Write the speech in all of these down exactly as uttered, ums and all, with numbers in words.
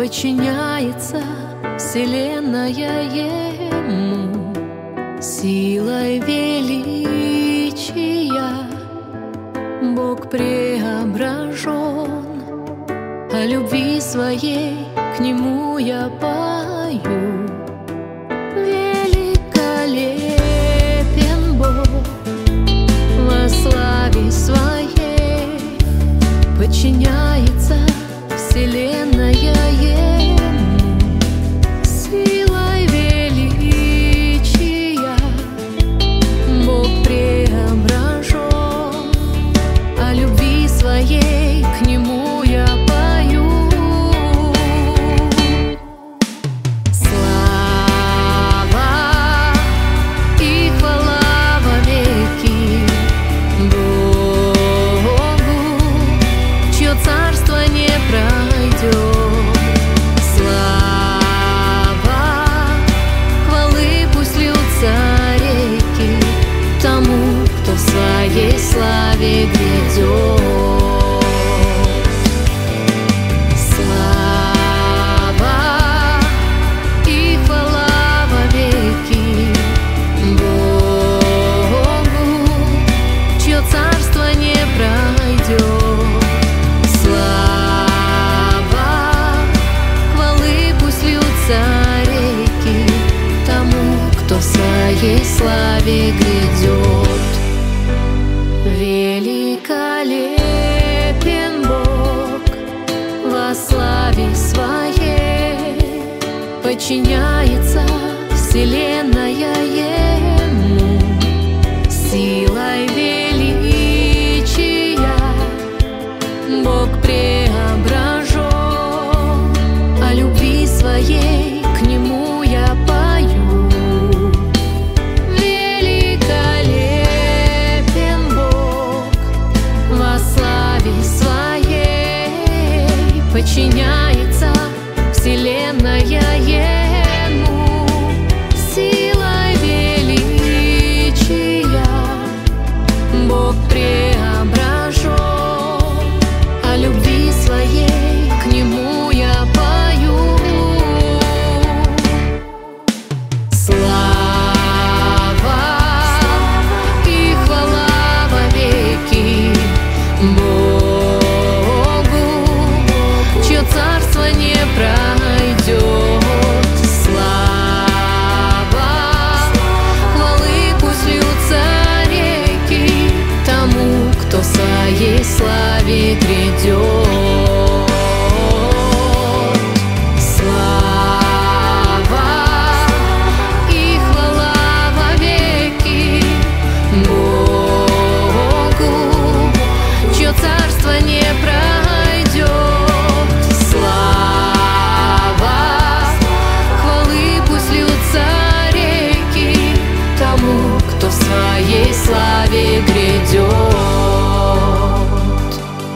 подчиняется вселенная Ему силой величия. Бог преображен, о любви своей к Нему я пою. Великолепен Бог во славе своей, подчиняется вселенная Ему силой величия. Бог преображен, о любви своей к Нему я пою. Слава и хвала вовеки Богу, чье царство не пройдет. Слава, хвалы пусть льются реки тому, кто в своей славе грядет. Слава и хвала вовеки Богу, чье царство не пройдет. Слава, хвалы пусть льются реки тому, кто в своей славе грядет. Великолепен Бог во славе своей, подчиняется вселенная Ему силой величия. Бог преображен, о любви своей к Нему я пою. Великолепен Бог во славе своей, подчиняется вселенная Ему силой величия. Бог преображен, о любви своей к Нему я пою. Слава и хвала вовеки Богу, чье царство не пройдет. Слава, хвалы пусть льются реки тому, кто в своей славе грядет. Слава и хвала вовеки Богу, чье царство не пройдет. Слава, хвалы пусть льются реки тому, кто в своей славе грядет.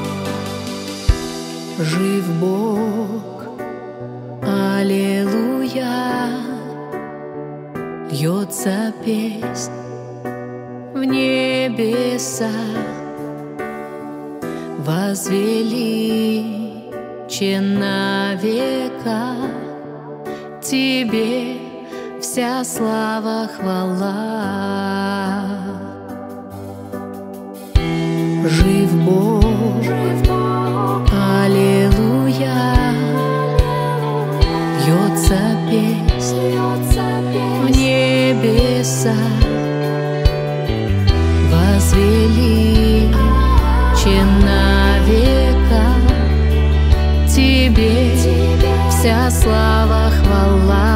Жив Бог, аллилуйя, льется песнь в небеса. Возвеличена века Тебе вся слава, хвала. Жив Бог, аллилуйя, льется песнь в небеса. Возвеличена века Тебе вся слава, хвала.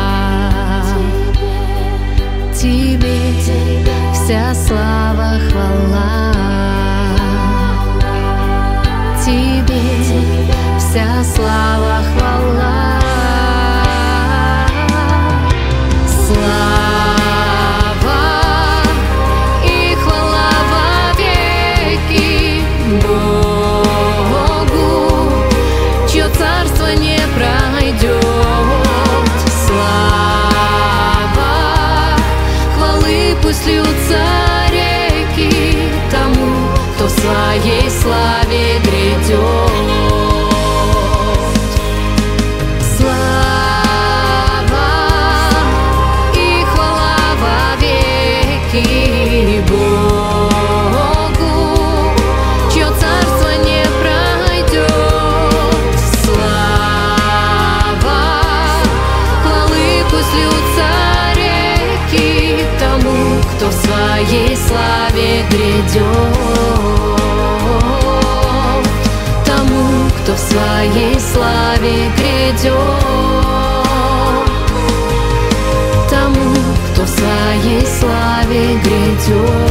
Тебе вся слава, хвала. Тебе вся слава, хвала. Слава и хвала вовеки Богу, чье царство не пройдет. своей славе грядет. Тому, кто в своей славе грядет. Тому, кто в своей славе грядет.